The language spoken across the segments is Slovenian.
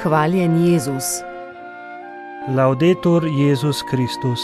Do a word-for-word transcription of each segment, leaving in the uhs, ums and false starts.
Hvaljen Jezus. Laudetur Jezus Kristus.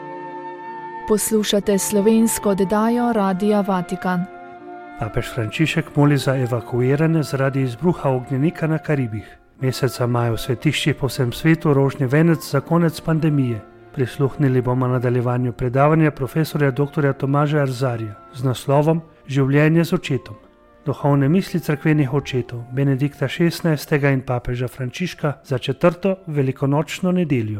Poslušate slovensko oddajo Radia Vatikan. Papež Frančišek moli za evakuirane zaradi izbruha ognjenika na Karibih. Meseca maja v svetiščih po vsem svetu rožni venec za konec pandemije. Prisluhnili bomo nadaljevanju predavanja profesorja dr. Tomaža Arzarija z naslovom Življenje z očetom. Duhovne misli cerkvenih očetov Benedikta šestnajstega in papeža Frančiška za četrto velikonočno nedeljo.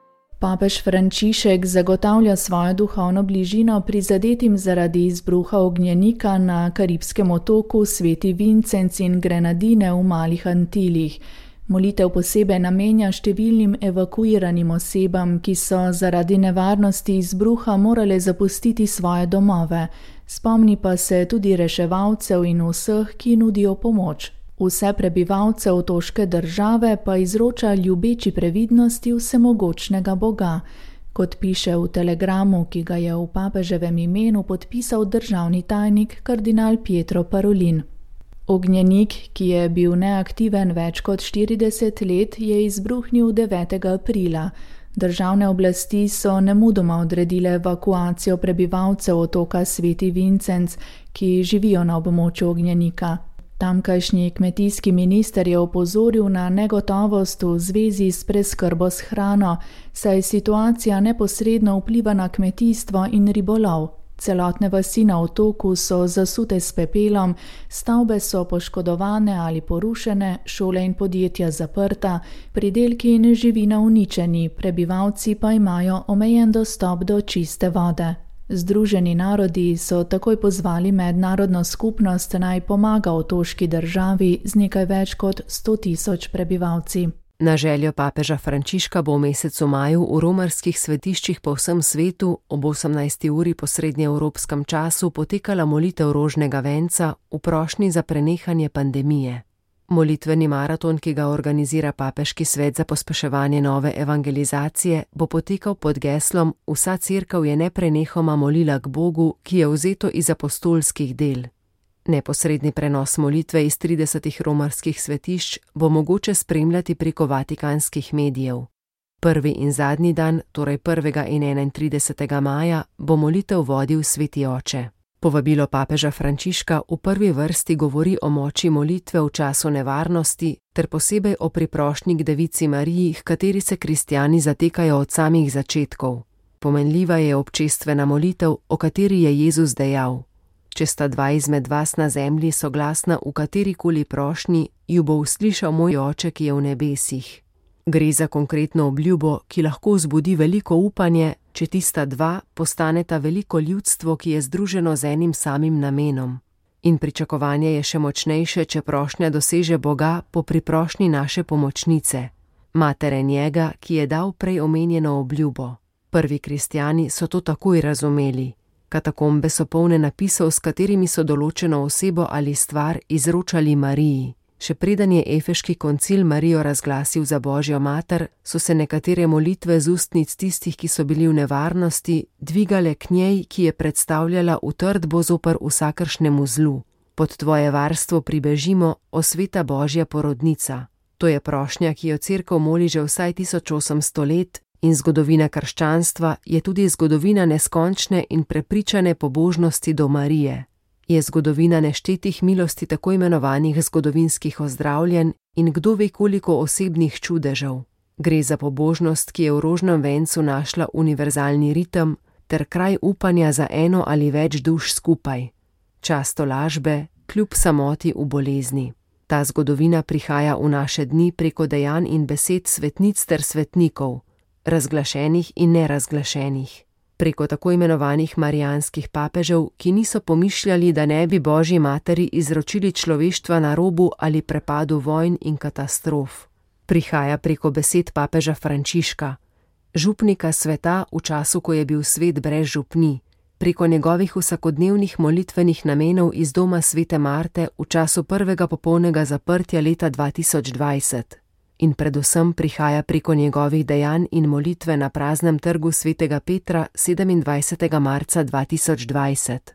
Papež Frančišek zagotavlja svojo duhovno bližino prizadetim zaradi izbruha ognjenika na karibskem otoku Sveti Vincenc in Grenadine v Malih Antilih. Molitev posebej namenja številnim evakuiranim osebam, ki so zaradi nevarnosti izbruha morale zapustiti svoje domove. Spomni pa se tudi reševalcev in vseh, ki nudijo pomoč. Vse prebivalce otoške države pa izroča ljubeči previdnosti vsemogočnega Boga, kot piše v telegramu, ki ga je v papeževem imenu podpisal državni tajnik kardinal Pietro Parolin. Ognjenik, ki je bil neaktiven več kot štirideset let, je izbruhnil devetega aprila. Državne oblasti so nemudoma odredile evakuacijo prebivalcev otoka Sveti Vincenc, ki živijo na območju ognjenika. Tamkajšnji kmetijski minister je opozoril na negotovost v zvezi s preskrbo s hrano, saj situacija neposredno vpliva na kmetijstvo in ribolov. Celotne vasi na otoku so zasute s pepelom, stavbe so poškodovane ali porušene, šole in podjetja zaprta, pridelki in živina uničeni, prebivalci pa imajo omejen dostop do čiste vode. Združeni narodi so takoj pozvali mednarodno skupnost naj pomaga otoški državi z nekaj več kot sto tisoč prebivalci. Na željo papeža Frančiška bo v mesecu maju v romarskih svetiščih po vsem svetu ob osemnajsti uri po srednjeevropskem času potekala molitev rožnega venca v prošnji za prenehanje pandemije. Molitveni maraton, ki ga organizira Papeški svet za pospeševanje nove evangelizacije, bo potekal pod geslom Vsa cerkev je neprenehoma molila k Bogu, ki je vzeto iz apostolskih del. Neposredni prenos molitve iz tridesetih romarskih svetišč bo mogoče spremljati preko vatikanskih medijev. Prvi in zadnji dan, torej prvega in enaintridesetega maja, bo molitev vodil Sveti Oče. Povabilo papeža Frančiška v prvi vrsti govori o moči molitve v času nevarnosti ter posebej o priprošnji k Devici Mariji, h kateri se kristjani zatekajo od samih začetkov. Pomenljiva je občestvena molitev, o kateri je Jezus dejal: Če sta dva izmed vas na zemlji soglasna v katerikoli prošnji, ju bo uslišal moj Oče, ki je v nebesih. Gre za konkretno obljubo, ki lahko vzbudi veliko upanje, če tista dva postaneta veliko ljudstvo, ki je združeno z enim samim namenom. In pričakovanje je še močnejše, če prošnja doseže Boga po priprošnji naše pomočnice, matere njega, ki je dal prej omenjeno obljubo. Prvi kristjani so to takoj razumeli. Katakombe so polne napisov, s katerimi so določeno osebo ali stvar izročali Mariji. Še preden je Efeški koncil Marijo razglasil za Božjo mater, so se nekatere molitve z ustnic tistih, ki so bili v nevarnosti, dvigale k njej, ki je predstavljala utrdbo zoper vsakršnemu zlu. Pod tvoje varstvo pribežimo, o sveta Božja porodnica. To je prošnja, ki jo cerkev moli že vsaj tisoč osemsto let, in zgodovina krščanstva je tudi zgodovina neskončne in prepričane pobožnosti do Marije. Je zgodovina neštetih milosti tako imenovanih zgodovinskih ozdravljenj in kdo ve koliko osebnih čudežev. Gre za pobožnost, ki je v rožnem vencu našla univerzalni ritem ter kraj upanja za eno ali več duš skupaj. Čas tolažbe, kljub samoti v bolezni. Ta zgodovina prihaja v naše dni preko dejanj in besed svetnic ter svetnikov, razglašenih in nerazglašenih. Preko tako imenovanih marijanskih papežev, ki niso pomišljali, da ne bi Božji materi izročili človeštva na robu ali prepadu vojn in katastrof. Prihaja preko besed papeža Frančiška, župnika sveta v času, ko je bil svet brez župni, preko njegovih vsakodnevnih molitvenih namenov iz doma svete Marte v času prvega popolnega zaprtja leta dva tisoč dvajset. In predvsem prihaja preko njegovih dejanj in molitve na praznem trgu svetega Petra sedemindvajsetega marca dva tisoč dvajset.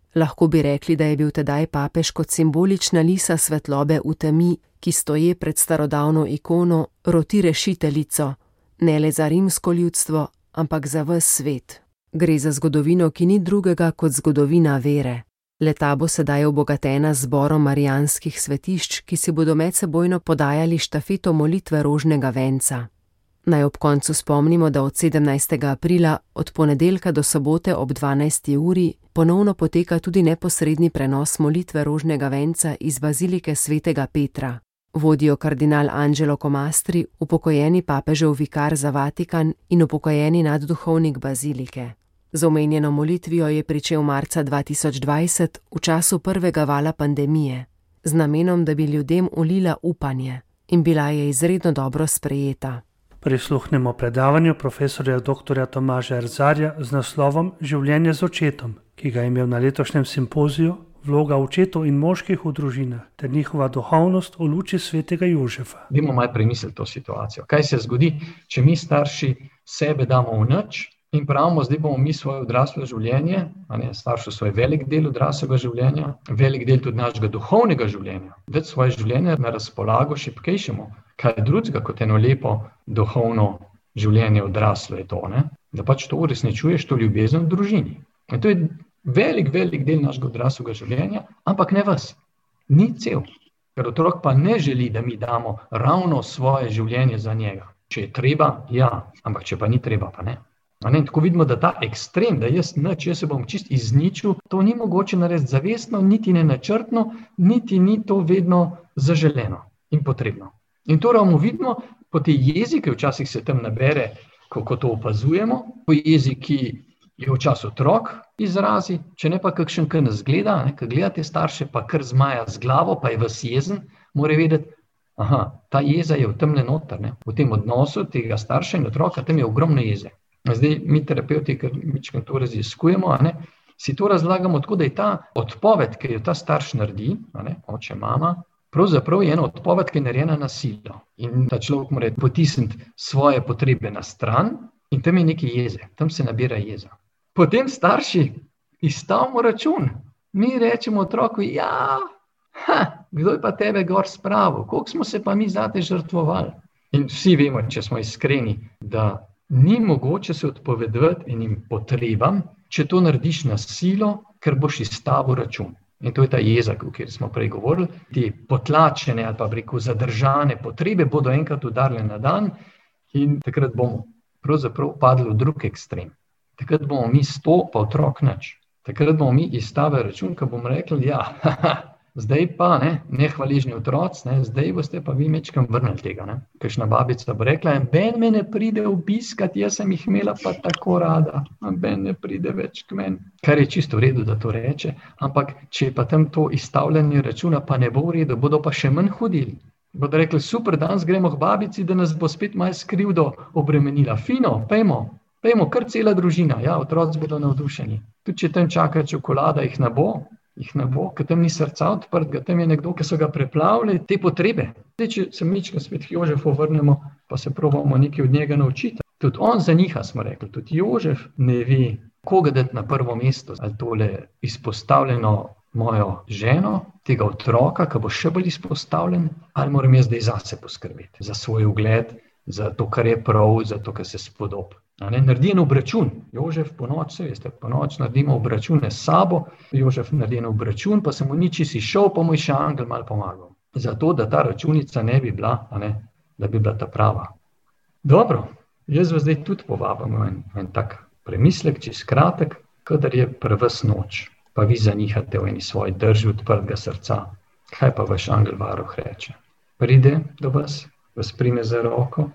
Lahko bi rekli, da je bil tedaj papež kot simbolična lisa svetlobe v temi, ki stoje pred starodavno ikono, roti rešiteljico, ne le za rimsko ljudstvo, ampak za ves svet. Gre za zgodovino, ki ni drugega kot zgodovina vere. Le-ta bo sedaj obogatena z zborom marijanskih svetišč, ki si bodo medsebojno podajali štafeto molitve rožnega venca. Naj ob koncu spomnimo, da od sedemnajstega aprila, od ponedeljka do sobote ob dvanajsti uri, ponovno poteka tudi neposredni prenos molitve rožnega venca iz bazilike svetega Petra. Vodijo kardinal Angelo Comastri, upokojeni papežev vikar za Vatikan in upokojeni nadduhovnik bazilike. Z omenjeno molitvijo je pričel marca dva tisoč dvajset v času prvega vala pandemije, z namenom, da bi ljudem ulila upanje, in bila je izredno dobro sprejeta. Prisluhnemo predavanju profesorja doktorja Tomaža Erzarja z naslovom Življenje z očetom, ki ga je imel na letošnjem simpoziju Vloga očetov in moških v družinah ter njihova duhovnost v luči svetega Jožefa. Dajmo malo premisliti to situacijo. Kaj se zgodi, če mi starši sebe damo v nič in pravimo, zdaj bomo mi svoje odraslo življenje, a ne, staršo svoj velik del odraslega življenja, velik del tudi našega duhovnega življenja, dati svoje življenje na razpolago šibkejšemu. Kaj je drugega kot eno lepo duhovno življenje odraslo je to, ne? Da pač to uresničuješ, to ljubezen v družini. In to je velik, velik del našega odraslega življenja, ampak ne vas, ni cel. Ker otrok pa ne želi, da mi damo ravno svoje življenje za njega. Če je treba, ja, ampak če pa ni treba, pa ne. Ne, tako vidimo, da ta ekstrem, da jaz nič, jaz se bom čist izničil, to ni mogoče narediti zavestno, niti ne načrtno, niti ni to vedno zaželeno in potrebno. In to ravno vidimo po tej jezi, ki včasih se tam nabere, kako to opazujemo, po jezi, ki je včasih otrok izrazi, če ne pa kakšen, ki nas gleda, ne, ki gleda te starše, pa kar zmaja z glavo, pa je vas jezen, mora vedeti, aha, ta jeza je v temle noter, ne, v tem odnosu tega starša in otroka, tam je ogromne jeze. Zdaj, mi terapeuti, ker mičkam to raziskujemo, a ne, si to razlagamo tako, da je ta odpoved, ki jo ta starš naredi, a ne, oče, mama, pravzaprav je ena odpoved, ki je narejena na silo. In ta človek mora potisniti svoje potrebe na stran in tam je nekaj jeze, tam se nabira jeza. Potem starši izstavimo račun. Mi rečemo otroku, ja, ha, kdo je pa tebe gor spravil, koliko smo se pa mi zate žrtvovali. In vsi vemo, če smo iskreni, da ni mogoče se odpovedati enim potrebam, če to narediš na silo, ker boš izstavil račun. In to je ta jeza, o kateri smo prej govorili. Te potlačene ali pa rekel zadržane potrebe bodo enkrat udarile na dan in takrat bomo pravzaprav padli v drug ekstrem. Takrat bomo mi sto, pa otrok nič. Takrat bomo mi izstavili račun, ko bomo rekli, ja, haha, zdaj pa, ne, nehvaležni otroci, ne, zdaj boste pa vi mečkam vrnili tega. Ne. Kakšna babica bo rekla, ben me ne pride obiskat, jaz sem jih imela pa tako rada, ben ne pride več k meni. Kar je čisto v redu, da to reče, ampak če pa tam to izstavljanje računa pa ne bo v redu, bodo pa še manj hodili. Bodo rekli, super, danes gremo k babici, da nas bo spet malo skrivdo obremenila. Fino, pejmo, pejmo, kar cela družina, ja, otroci bodo navdušeni. Tudi če tam čaka čokolada, jih ne bo. jih ne bo, ker tam ni srca odprtega, tam je nekdo, ki so ga preplavili, te potrebe. Zdaj, če se mičkam spet k Jožefu vrnemo, pa se probamo nekaj od njega naučiti. Tudi on zaniha, smo rekli, tudi Jožef ne ve, koga dati na prvo mesto, ali tole izpostavljeno mojo ženo, tega otroka, ki bo še bolj izpostavljen, ali moram jaz zdaj zase poskrbeti, za svoj ugled, za to, kar je prav, za to, kar se spodob. Naredi en obračun. Jožef po noč, se veste, po noč naredimo obračune s sabo, Jožef naredi en obračun, pa se mu niči si šel, pa mu je še angel malo pomagal. Zato, da ta računica ne bi bila, a ne, da bi bila ta prava. Dobro, jaz vas zdaj tudi povabim en, en tak premislek, čez kratek, kadar je prvs noč, pa vi zanihate v eni svoji drži odprtega srca. Kaj pa vaš angel varuh reče? Pride do vas, vas prime za roko,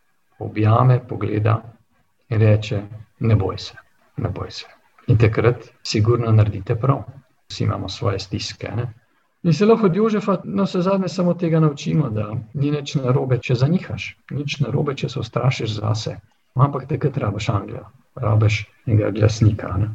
objame, pogleda in reče, ne boj se, ne boj se. In takrat sigurno naredite prav. Vsi imamo svoje stiske, ne? In se lahko od Jožefa, no se zadnje samo tega naučimo, da ni nič narobe, če zanihaš, nič narobe, če se ustrašiš zase. Ampak takrat rabiš angela, rabiš enega glasnika, ne?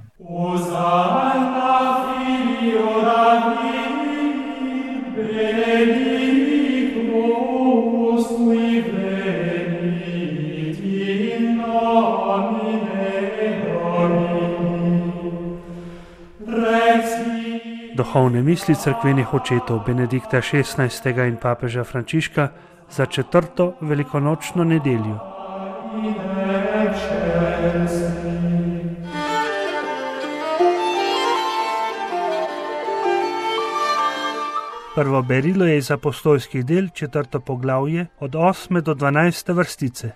Rex Duhovne misli cerkvenih očetov Benedikta šestnajstega in papeža Frančiška za četrto velikonočno nedeljo. Prvo berilo je iz apostolskih del, četrto poglavje, od osme do dvanajste vrstice.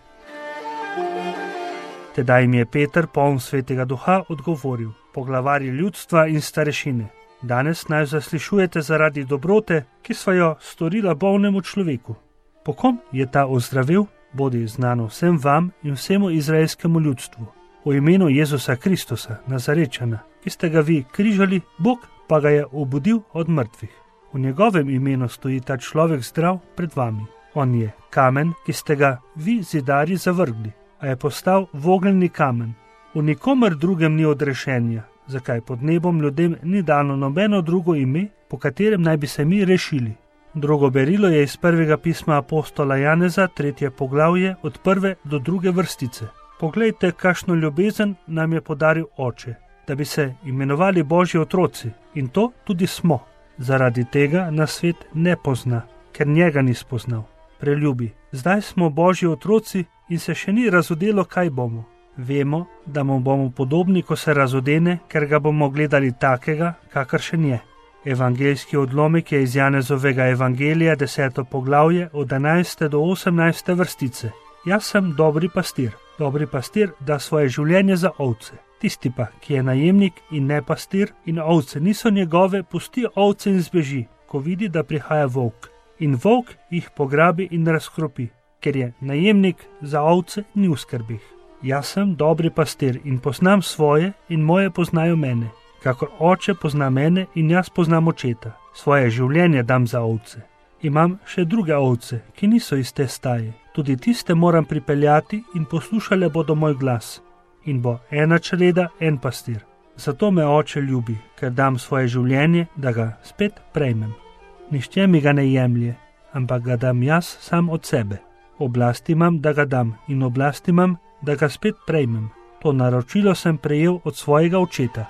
Tedaj jim je Peter, poln svetega duha, odgovoril: poglavarji ljudstva in starešine, danes naj zaslišujete zaradi dobrote, ki sva jo storila bolnemu človeku. Po kom je ta ozdravil, bodi znano vsem vam in vsemu izraelskemu ljudstvu. V imenu Jezusa Kristusa, Nazarečana, ki ste ga vi križali, Bog pa ga je obudil od mrtvih. V njegovem imenu stoji ta človek zdrav pred vami. On je kamen, ki ste ga vi zidarji zavrgli, a je postal vogelni kamen. V nikomer drugem ni odrešenja, zakaj pod nebom ljudem ni dano nobeno drugo ime, po katerem naj bi se mi rešili. Drugo berilo je iz prvega pisma apostola Janeza, tretje poglavje, od prve do druge vrstice. Poglejte, kakšno ljubezen nam je podaril Oče, da bi se imenovali Božji otroci, in to tudi smo. Zaradi tega nas svet ne pozna, ker njega ni spoznal. Preljubi, zdaj smo Božji otroci in se še ni razodelo, kaj bomo. Vemo, da mu bomo podobni, ko se razodene, ker ga bomo gledali takega, kakršen je. Evangeljski odlomek je iz Janezovega evangelija, deseto poglavje, od enajste do osemnajste vrstice. Jaz sem dobri pastir. Dobri pastir da svoje življenje za ovce. Tisti pa, ki je najemnik in ne pastir in ovce niso njegove, pusti ovce in zbeži, ko vidi, da prihaja volk. In volk jih pograbi in razkropi, ker je najemnik za ovce ni v skrbih. Jaz sem dobri pastir in poznam svoje in moje poznajo mene. Kakor oče pozna mene in jaz poznam očeta. Svoje življenje dam za ovce. Imam še druge ovce, ki niso iz te staje. Tudi tiste moram pripeljati in poslušale bodo moj glas. In bo ena čreda, en pastir. Zato me oče ljubi, ker dam svoje življenje, da ga spet prejmem. Nihče mi ga ne jemlje, ampak ga dam jaz sam od sebe. Oblast imam, da ga dam, in oblast imam, da ga spet prejmem. To naročilo sem prejel od svojega očeta.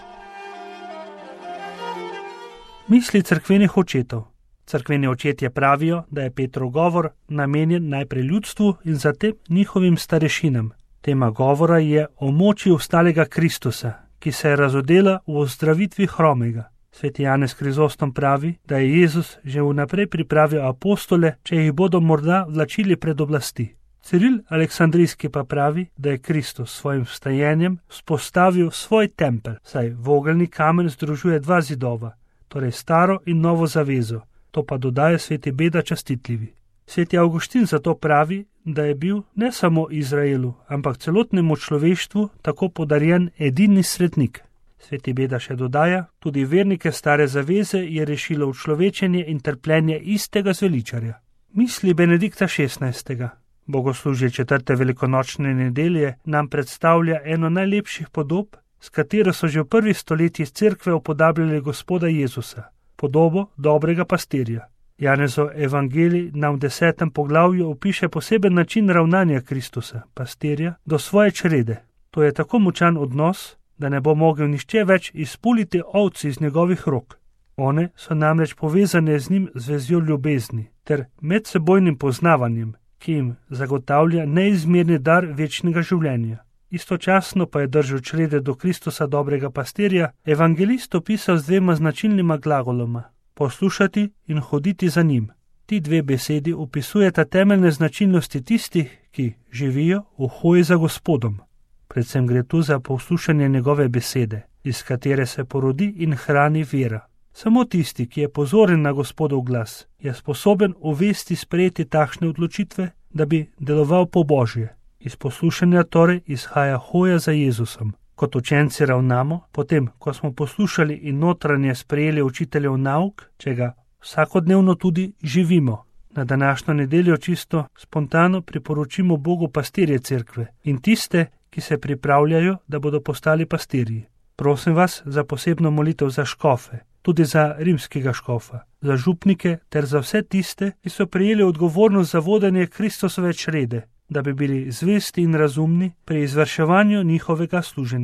Misli cerkvenih očetov. Cerkveni očetje pravijo, da je Petrov govor namenjen najprej ljudstvu in zatem njihovim starešinam. Tema govora je o moči vstalega Kristusa, ki se je razodela v ozdravitvi hromega. Sveti Janez Krizostom pravi, da je Jezus že vnaprej pripravil apostole, če jih bodo morda vlačili pred oblasti. Ciril Aleksandrijski pa pravi, da je Kristus s svojim vstajenjem vzpostavil svoj tempelj, saj vogelni kamen združuje dva zidova, torej staro in novo zavezo. To pa dodaja sveti Beda Častitljivi. Sveti Avguštin zato pravi, da je bil ne samo Izraelu, ampak celotnemu človeštvu tako podarjen edini svetnik. Sveti Beda še dodaja, tudi vernike stare zaveze je rešilo učlovečenje in trpljenje istega zveličarja. Misli Benedikta šestnajstega. Bogoslužje četrte velikonočne nedelje nam predstavlja eno najlepših podob, s katero so že v prvih stoletjih cerkve upodabljali Gospoda Jezusa, podobo dobrega pastirja. Janezov evangelij nam v desetem poglavju opiše poseben način ravnanja Kristusa, pastirja, do svoje črede. To je tako močan odnos, da ne bo mogel nihče več izpuliti ovci iz njegovih rok. One so namreč povezane z njim z vezjo ljubezni ter medsebojnim poznavanjem, ki jim zagotavlja neizmerni dar večnega življenja. Istočasno pa je držal črede do Kristusa dobrega pastirja evangelist opisal z dvema značilnima glagoloma: poslušati in hoditi za njim. Ti dve besedi opisujeta temeljne značilnosti tistih, ki živijo v hoji za Gospodom. Predvsem gre tu za poslušanje njegove besede, iz katere se porodi in hrani vera. Samo tisti, ki je pozoren na Gospodov glas, je sposoben uvesti sprejeti takšne odločitve, da bi deloval po Božje. Iz poslušanja torej izhaja hoja za Jezusom. Kot učenci ravnamo, potem, ko smo poslušali in notranje sprejeli učiteljev nauk, če ga vsakodnevno tudi živimo. Na današnjo nedeljo čisto spontano priporočimo Bogu pastirje cerkve in tiste, ki se pripravljajo, da bodo postali pastirji. Prosim vas za posebno molitev za škofe, tudi za rimskega škofa, za župnike ter za vse tiste, ki so prejeli odgovornost za vodenje Kristusove črede, da bi bili zvesti in razumni pri izvrševanju njihovega služenja.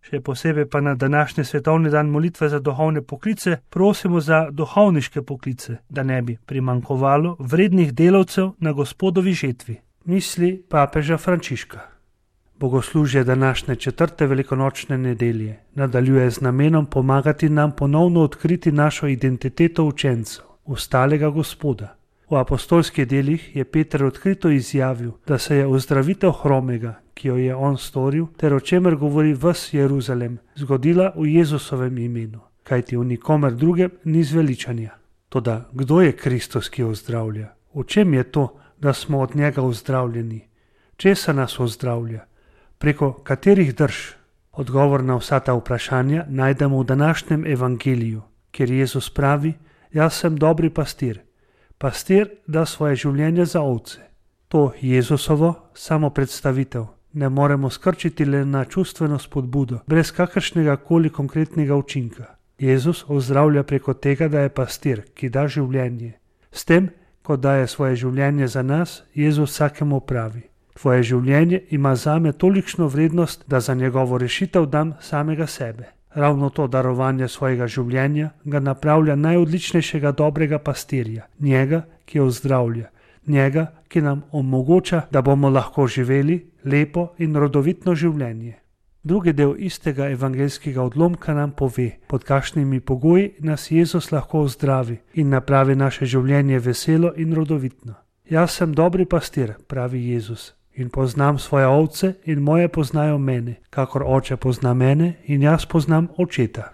Še posebej pa na današnji svetovni dan molitve za duhovne poklice prosimo za duhovniške poklice, da ne bi primanjkovalo vrednih delavcev na Gospodovi žetvi. Misli papeža Frančiška. Bogoslužje današnje četrte velikonočne nedelje nadaljuje z namenom pomagati nam ponovno odkriti našo identiteto učencev, ustalega Gospoda. V apostolskih delih je Peter odkrito izjavil, da se je ozdravitev hromega, ki jo je on storil, ter o čemer govori ves Jeruzalem, zgodila v Jezusovem imenu, kajti v nikomer drugem ni zveličanja. Toda kdo je Kristus, ki ozdravlja? V čem je to, da smo od njega ozdravljeni? Česa nas ozdravlja? Preko katerih drž? Odgovor na vsa ta vprašanja najdemo v današnjem evangeliju, kjer Jezus pravi: Jaz sem dobri pastir. Pastir da svoje življenje za ovce. To Jezusovo samopredstavitev ne moremo skrčiti le na čustveno spodbudo, brez kakršnega koli konkretnega učinka. Jezus ozdravlja preko tega, da je pastir, ki da življenje. S tem, ko daje svoje življenje za nas, Jezus vsakemu pravi: Tvoje življenje ima zame tolikšno vrednost, da za njegovo rešitev dam samega sebe. Ravno to darovanje svojega življenja ga napravlja najodličnejšega dobrega pastirja, njega, ki ozdravlja, njega, ki nam omogoča, da bomo lahko živeli lepo in rodovitno življenje. Drugi del istega evangelskega odlomka nam pove, pod kakšnimi pogoji nas Jezus lahko ozdravi in napravi naše življenje veselo in rodovitno. Jaz sem dobri pastir, pravi Jezus, in poznam svoje ovce in moje poznajo mene, kakor oče pozna mene in jaz poznam očeta.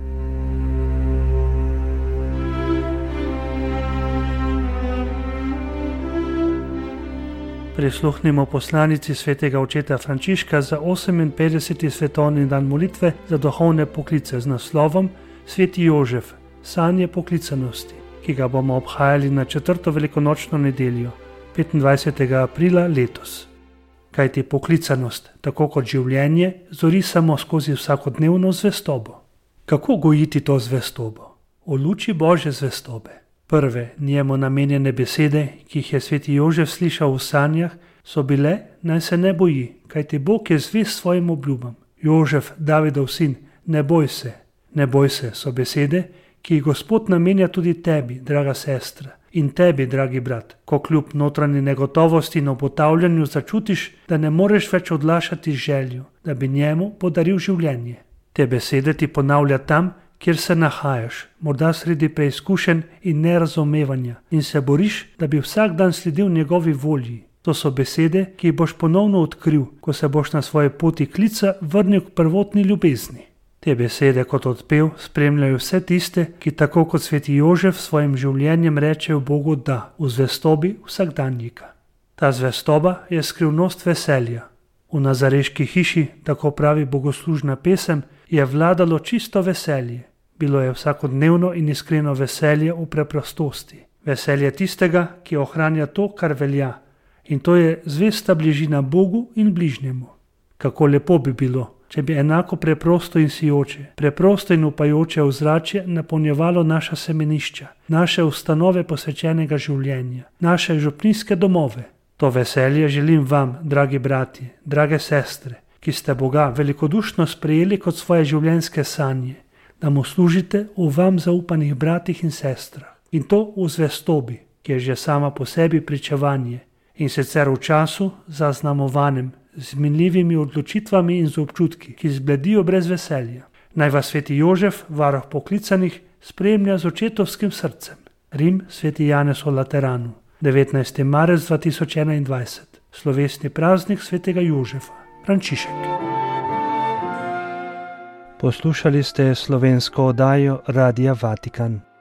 Prisluhnimo poslanici svetega očeta Frančiška za oseminpetdeseti svetovni dan molitve za duhovne poklice z naslovom Sveti Jožef, sanje poklicanosti, ki ga bomo obhajali na četrto velikonočno nedeljo, petindvajsetega aprila letos. Kajti poklicanost, tako kot življenje, zori samo skozi vsakodnevno zvestobo. Kako gojiti to zvestobo? V luči Božje zvestobe. Prve njemu namenjene besede, ki jih je sveti Jožef slišal v sanjah, so bile: naj se ne boji, kajti Bog je zvest svojim obljubam. Jožef, Davidov sin, ne boj se. Ne boj se so besede, ki jih Gospod namenja tudi tebi, draga sestra, in tebi, dragi brat, ko kljub notranji negotovosti in obotavljanju začutiš, da ne moreš več odlašati željo, da bi njemu podaril življenje. Te besede ti ponavlja tam, kjer se nahajaš, morda sredi preizkušenj in nerazumevanja, in se boriš, da bi vsak dan sledil njegovi volji. To so besede, ki jih boš ponovno odkril, ko se boš na svoje poti klica vrnil k prvotni ljubezni. Te besede kot odpev spremljajo vse tiste, ki tako kot sveti Jožef svojim življenjem rečejo Bogu da v zvestobi vsakdanjika. Ta zvestoba je skrivnost veselja. V nazareški hiši, tako pravi bogoslužna pesem, je vladalo čisto veselje. Bilo je vsakodnevno in iskreno veselje v preprostosti. Veselje tistega, ki ohranja to, kar velja, in to je zvesta bližina Bogu in bližnjemu. Kako lepo bi bilo, če bi enako preprosto in sijoče, preprosto in upajoče ozračje napolnjevalo naša semenišča, naše ustanove posvečenega življenja, naše župnijske domove. To veselje želim vam, dragi bratje, drage sestre, ki ste Boga velikodušno sprejeli kot svoje življenjske sanje, da mu služite v vam zaupanih bratih in sestrah. In to v zvestobi, ki je že sama po sebi pričevanje, in sicer v času zaznamovanem z minljivimi odločitvami in z občutki, ki zbledijo brez veselja. Naj vas sveti Jožef, varuh poklicanih, spremlja z očetovskim srcem. Rim, sveti Janez v Lateranu, devetnajsti marec dva tisoč enaindvajset, slovesni praznik svetega Jožefa, Frančišek. Poslušali ste slovensko oddajo Radia Vatikan.